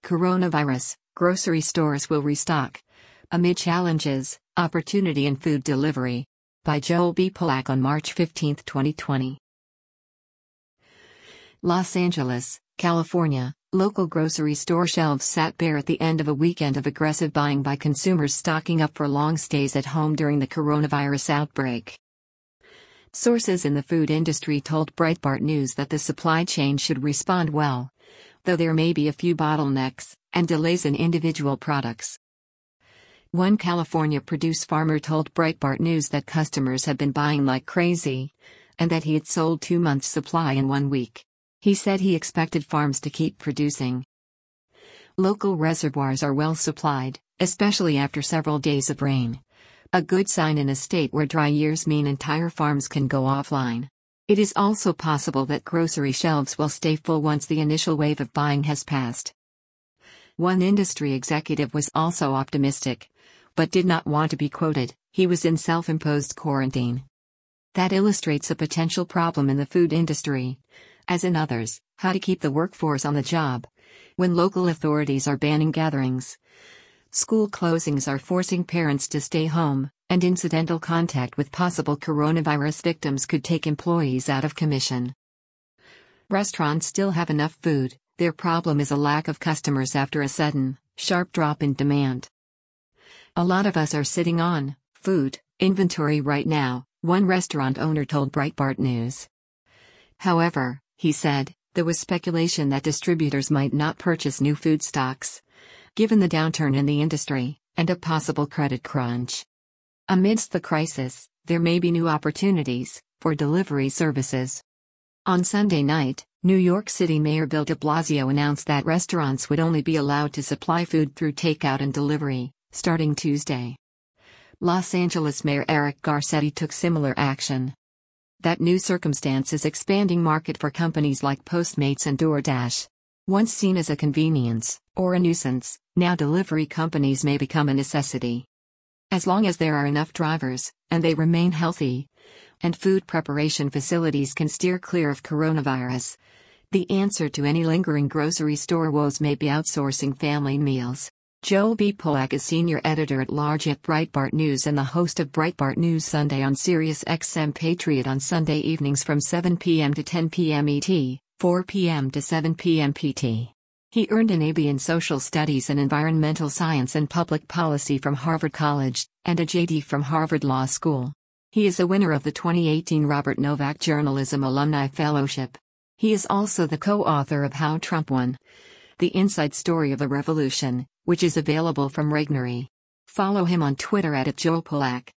Coronavirus, grocery stores will restock. Amid challenges, opportunity in food delivery. By Joel B. Polak on March 15, 2020. Los Angeles, California, local grocery store shelves sat bare at the end of a weekend of aggressive buying by consumers stocking up for long stays at home during the coronavirus outbreak. Sources in the food industry told Breitbart News that the supply chain should respond well, though there may be a few bottlenecks and delays in individual products. One California produce farmer told Breitbart News that customers had been buying like crazy, and that he had sold 2 months' supply in 1 week. He said he expected farms to keep producing. Local reservoirs are well supplied, especially after several days of rain. A good sign in a state where dry years mean entire farms can go offline. It is also possible that grocery shelves will stay full once the initial wave of buying has passed. One industry executive was also optimistic, but did not want to be quoted. He was in self-imposed quarantine. That illustrates a potential problem in the food industry, as in others, how to keep the workforce on the job when local authorities are banning gatherings. School closings are forcing parents to stay home, and incidental contact with possible coronavirus victims could take employees out of commission. Restaurants still have enough food, their problem is a lack of customers after a sudden, sharp drop in demand. A lot of us are sitting on food inventory right now, one restaurant owner told Breitbart News. However, he said, there was speculation that distributors might not purchase new food stocks, given the downturn in the industry, and a possible credit crunch. Amidst the crisis, there may be new opportunities for delivery services. On Sunday night, New York City Mayor Bill de Blasio announced that restaurants would only be allowed to supply food through takeout and delivery, starting Tuesday. Los Angeles Mayor Eric Garcetti took similar action. That new circumstance is expanding market for companies like Postmates and DoorDash. Once seen as a convenience or a nuisance, now delivery companies may become a necessity. As long as there are enough drivers, and they remain healthy, and food preparation facilities can steer clear of coronavirus, the answer to any lingering grocery store woes may be outsourcing family meals. Joel B. Polak is senior editor-at-large at Breitbart News and the host of Breitbart News Sunday on Sirius XM Patriot on Sunday evenings from 7 p.m. to 10 p.m. ET, 4 p.m. to 7 p.m. PT. He earned an AB in Social Studies and Environmental Science and Public Policy from Harvard College, and a JD from Harvard Law School. He is a winner of the 2018 Robert Novak Journalism Alumni Fellowship. He is also the co-author of How Trump Won: The Inside Story of a Revolution, which is available from Regnery. Follow him on Twitter @JoelPolak.